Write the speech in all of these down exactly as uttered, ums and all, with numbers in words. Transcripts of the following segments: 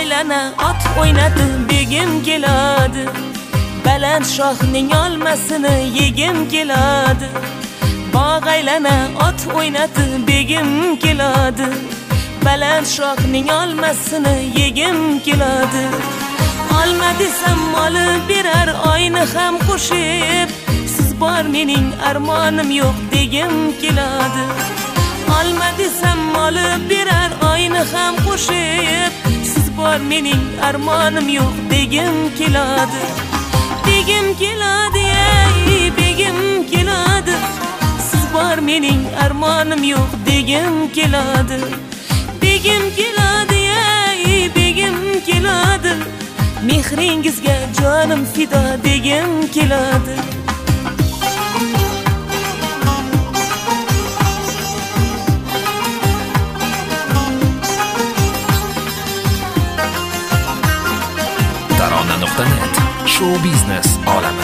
aylana ot o'ynadi begim keladi, baland shoxning olmasini yegim keladi. Bog' aylana ot o'ynadi begim keladi, baland shoxning olmasini yegim keladi. Olma desam olib berar oyni ham qo'shib, siz bor mening armonim yo'q degim keladi. Olma desam olib berar oyni ham qo'shib, siz bor mening armonim yo'q degim keladi. Begim keladi ey begim keladi, siz bor mening armonim yo'q degim keladi. Begim keladi ey begim keladi, mehringizga jonim fido degim keladi. tarona nuqta net show biznes olami.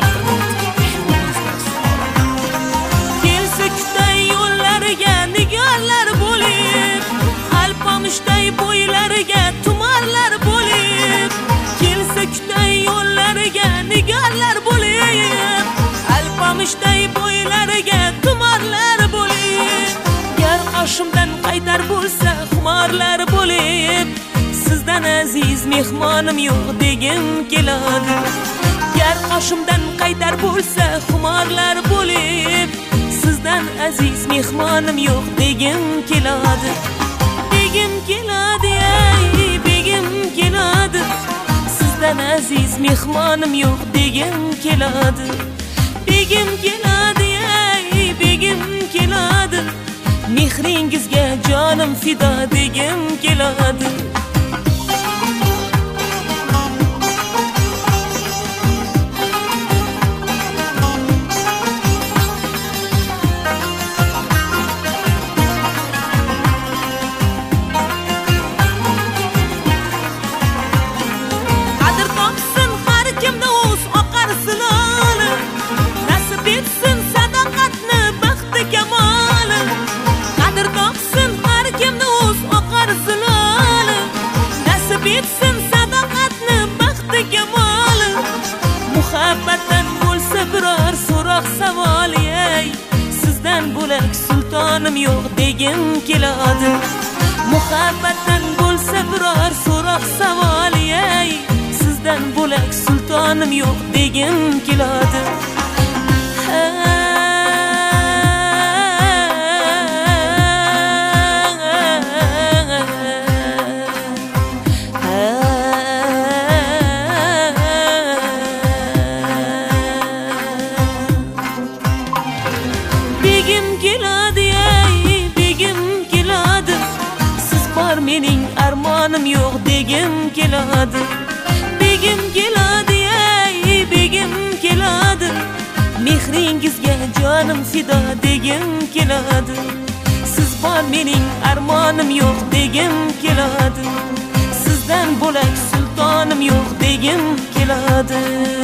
Kelsakday yo'llariga nigorlar bo'lib, alpamishday bo'ylariga tumarlar bo'lib. Kelsakday yo'llariga nigorlar bo'lib, alpamishday bo'ylariga tumarlar bo'lib. Gar qoshimdan qaytar bo'lsa xumorlar bo'lib, sizdan aziz mehmonim yo'q degim keladi. Gar qoshimdan qaytar bo'lsa xumorlar bo'lib, sizdan aziz mehmonim yo'q degim keladi. Begim keladi ey begim keladi, sizdan aziz mehmonim yo'q degim keladi. Begim keladi ey begim keladi, mehringizga jonim fido degim keladi. Muhabbatdan bo'lsa biror so'roq savol ey, sizdan bo'lak sultonim yo'q degim keladi. Muhabbatdan bo'lsa biror so'roq savol ey, sizdan bo'lak sultonim yo'q degim keladi. Begim keladi ey begim keladi, siz bor mening armonim yo'q degim keladi. Begim keladi ey begim keladi, mehringizga jonim fido degim keladi. Siz bor mening armonim yo'q degim keladi, sizdan bo'lak sultonim yo'q degim keladi.